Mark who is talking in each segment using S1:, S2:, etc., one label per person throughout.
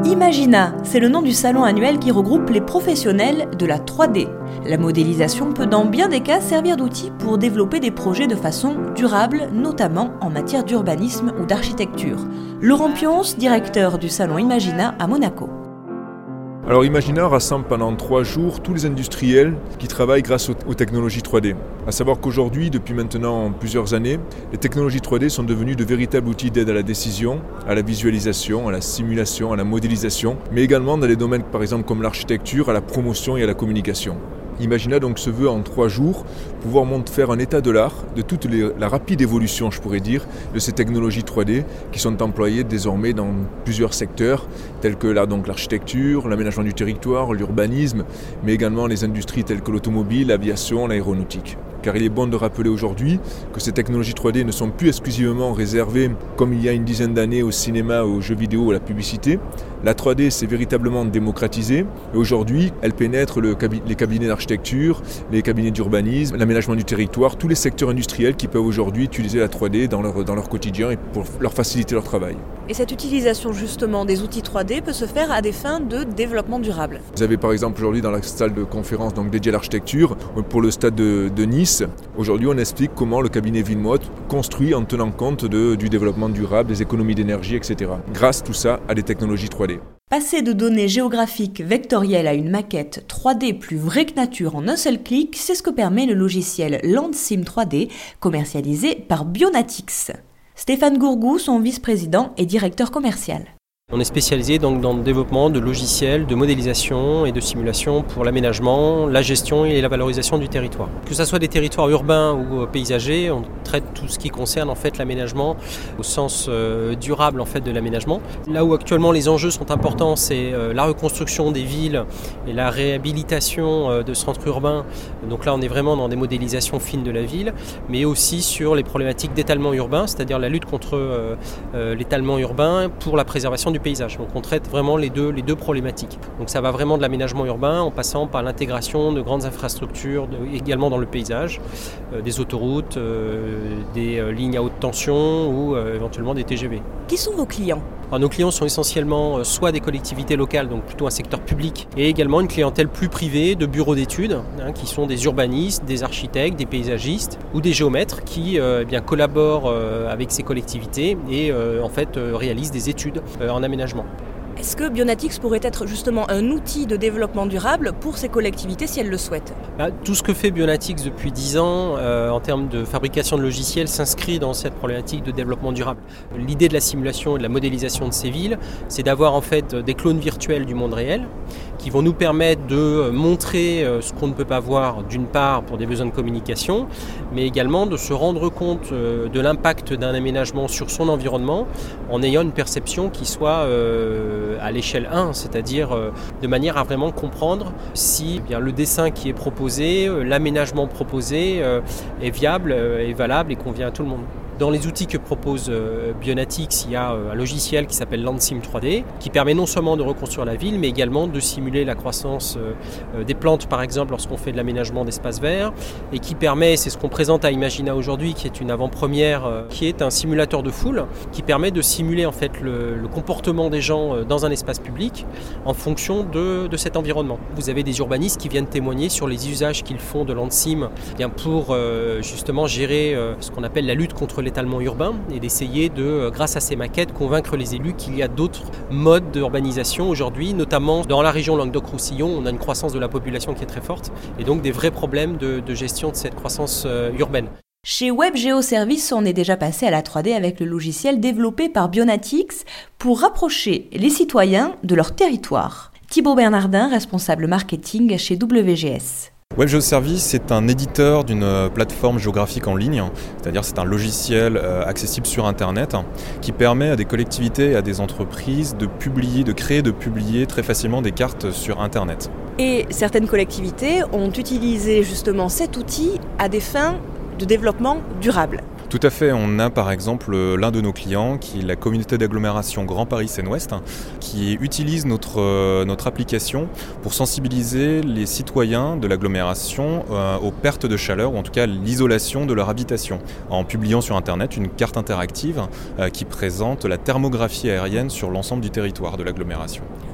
S1: Imagina, c'est le nom du salon annuel qui regroupe les professionnels de la 3D. La modélisation peut dans bien des cas servir d'outil pour développer des projets de façon durable, notamment en matière d'urbanisme ou d'architecture. Laurent Pionce, directeur du salon Imagina à Monaco.
S2: Alors Imagina rassemble pendant 3 jours tous les industriels qui travaillent grâce aux technologies 3D. À savoir qu'aujourd'hui, depuis maintenant plusieurs années, les technologies 3D sont devenues de véritables outils d'aide à la décision, à la visualisation, à la simulation, à la modélisation, mais également dans des domaines par exemple comme l'architecture, à la promotion et à la communication. Imagina donc se veut en 3 jours pouvoir faire un état de l'art, de toute la rapide évolution, je pourrais dire, de ces technologies 3D qui sont employées désormais dans plusieurs secteurs, tels que l'architecture, l'aménagement du territoire, l'urbanisme, mais également les industries telles que l'automobile, l'aviation, l'aéronautique. Car il est bon de rappeler aujourd'hui que ces technologies 3D ne sont plus exclusivement réservées, comme il y a une dizaine d'années, au cinéma, aux jeux vidéo, à la publicité. La 3D s'est véritablement démocratisée et aujourd'hui, elle pénètre les cabinets d'architecture, les cabinets d'urbanisme, l'aménagement du territoire, tous les secteurs industriels qui peuvent aujourd'hui utiliser la 3D dans leur quotidien et pour leur faciliter leur travail.
S1: Et cette utilisation justement des outils 3D peut se faire à des fins de développement durable.
S2: Vous avez par exemple aujourd'hui dans la salle de conférence dédiée à l'architecture, pour le stade de Nice, aujourd'hui on explique comment le cabinet Villemot construit en tenant compte du développement durable, des économies d'énergie, etc. Grâce tout ça à des technologies 3D.
S1: Passer de données géographiques vectorielles à une maquette 3D plus vraie que nature en un seul clic, c'est ce que permet le logiciel Landsim 3D, commercialisé par Bionatix. Stéphane Gourgou, son vice-président et directeur commercial.
S3: On est spécialisé donc dans le développement de logiciels de modélisation et de simulation pour l'aménagement, la gestion et la valorisation du territoire. Que ce soit des territoires urbains ou paysagers, on traite tout ce qui concerne en fait l'aménagement au sens durable en fait de l'aménagement. Là où actuellement les enjeux sont importants, c'est la reconstruction des villes et la réhabilitation de centres urbains. Donc là on est vraiment dans des modélisations fines de la ville, mais aussi sur les problématiques d'étalement urbain, c'est-à-dire la lutte contre l'étalement urbain pour la préservation du paysage. Donc on traite vraiment les deux problématiques. Donc ça va vraiment de l'aménagement urbain en passant par l'intégration de grandes infrastructures également dans le paysage, des autoroutes, des lignes à haute tension ou éventuellement des TGV.
S1: Qui sont vos clients ?
S3: Alors, nos clients sont essentiellement soit des collectivités locales, donc plutôt un secteur public, et également une clientèle plus privée de bureaux d'études, qui sont des urbanistes, des architectes, des paysagistes ou des géomètres qui collaborent avec ces collectivités et en fait réalisent des études en aménagement.
S1: Est-ce que Bionatix pourrait être justement un outil de développement durable pour ces collectivités si elles le souhaitent ?
S3: Tout ce que fait Bionatix depuis 10 ans en termes de fabrication de logiciels s'inscrit dans cette problématique de développement durable. L'idée de la simulation et de la modélisation de ces villes, c'est d'avoir en fait des clones virtuels du monde réel qui vont nous permettre de montrer ce qu'on ne peut pas voir d'une part pour des besoins de communication, mais également de se rendre compte de l'impact d'un aménagement sur son environnement en ayant une perception qui soit à l'échelle 1, c'est-à-dire de manière à vraiment comprendre si le dessin qui est proposé, l'aménagement proposé est viable, est valable et convient à tout le monde. Dans les outils que propose Bionatix, il y a un logiciel qui s'appelle Landsim 3D, qui permet non seulement de reconstruire la ville, mais également de simuler la croissance des plantes, par exemple, lorsqu'on fait de l'aménagement d'espaces verts, et qui permet, c'est ce qu'on présente à Imagina aujourd'hui, qui est une avant-première, qui est un simulateur de foule, qui permet de simuler en fait le comportement des gens dans un espace public en fonction de cet environnement. Vous avez des urbanistes qui viennent témoigner sur les usages qu'ils font de Landsim pour justement gérer ce qu'on appelle la lutte contre l'étalement urbain et d'essayer de, grâce à ces maquettes, convaincre les élus qu'il y a d'autres modes d'urbanisation aujourd'hui, notamment dans la région Languedoc-Roussillon, on a une croissance de la population qui est très forte et donc des vrais problèmes de gestion de cette croissance urbaine.
S1: Chez Web Géoservice, on est déjà passé à la 3D avec le logiciel développé par Bionatix pour rapprocher les citoyens de leur territoire. Thibaut Bernardin, responsable marketing chez WGS.
S4: Web Géoservice, c'est un éditeur d'une plateforme géographique en ligne, c'est-à-dire c'est un logiciel accessible sur Internet qui permet à des collectivités et à des entreprises de publier très facilement des cartes sur Internet.
S1: Et certaines collectivités ont utilisé justement cet outil à des fins de développement durable.
S4: Tout à fait, on a par exemple l'un de nos clients qui est la communauté d'agglomération Grand Paris Seine-Ouest qui utilise notre application pour sensibiliser les citoyens de l'agglomération aux pertes de chaleur ou en tout cas l'isolation de leur habitation en publiant sur Internet une carte interactive qui présente la thermographie aérienne sur l'ensemble du territoire de l'agglomération.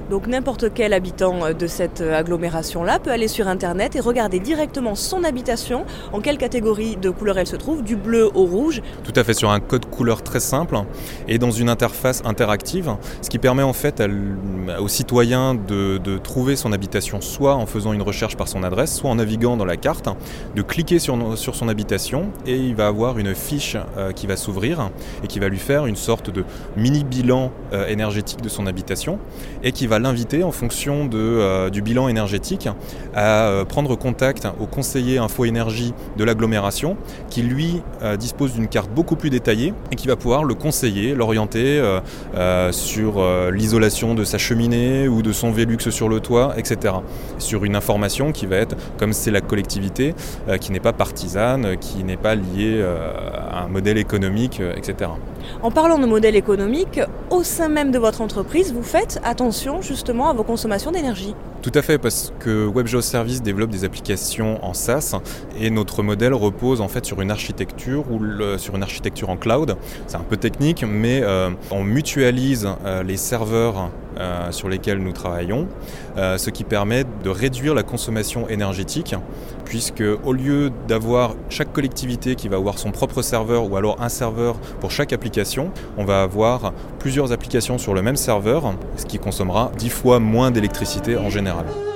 S1: Donc n'importe quel habitant de cette agglomération-là peut aller sur Internet et regarder directement son habitation, en quelle catégorie de couleur elle se trouve, du bleu au rouge.
S4: Tout à fait, sur un code couleur très simple et dans une interface interactive, ce qui permet en fait aux citoyens de trouver son habitation soit en faisant une recherche par son adresse, soit en naviguant dans la carte, de cliquer sur son habitation et il va avoir une fiche qui va s'ouvrir et qui va lui faire une sorte de mini bilan énergétique de son habitation et qui va l'inviter en fonction du bilan énergétique à prendre contact au conseiller Info Énergie de l'agglomération qui lui dispose d'une carte beaucoup plus détaillée et qui va pouvoir le conseiller, l'orienter sur l'isolation de sa cheminée ou de son Velux sur le toit, etc. Sur une information qui va être, comme c'est la collectivité, qui n'est pas partisane, qui n'est pas liée à un modèle économique, etc.
S1: En parlant de modèle économique, au sein même de votre entreprise, vous faites attention justement à vos consommations d'énergie.
S4: Tout à fait, parce que WebGeoService développe des applications en SaaS et notre modèle repose en fait sur une architecture sur une architecture en cloud. C'est un peu technique, mais on mutualise les serveurs sur lesquels nous travaillons, ce qui permet de réduire la consommation énergétique, puisque au lieu d'avoir chaque collectivité qui va avoir son propre serveur ou alors un serveur pour chaque application, on va avoir plusieurs applications sur le même serveur, ce qui consommera 10 fois moins d'électricité en général.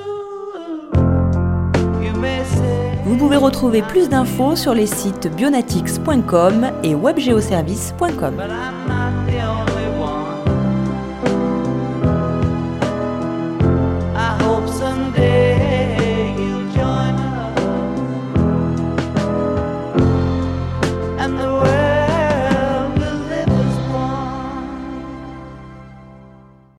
S1: Vous pouvez retrouver plus d'infos sur les sites bionatix.com et webgeoservice.com.